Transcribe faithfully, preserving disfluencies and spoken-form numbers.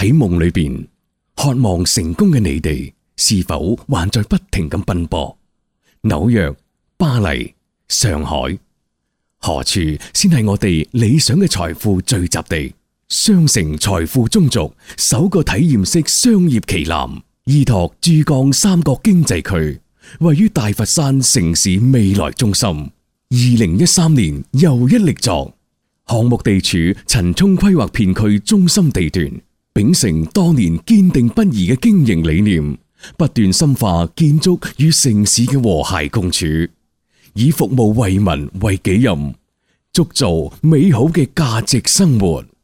喺夢裏邊渴望成功嘅你哋，是否還在不停咁奔波？紐約、巴黎、上海，何處先係我哋理想嘅財富聚集地？雙城財富中軸首個體驗式商業旗艦，依託珠江三角經濟區，位於大佛山城市未來中心。二零一三年又一力作，項目地處陳涌規劃片區中心地段，秉承多年堅定不移嘅經營理念，不斷深化建築與城市嘅和諧共處，以服務為民為己任，築造美好嘅價值生活。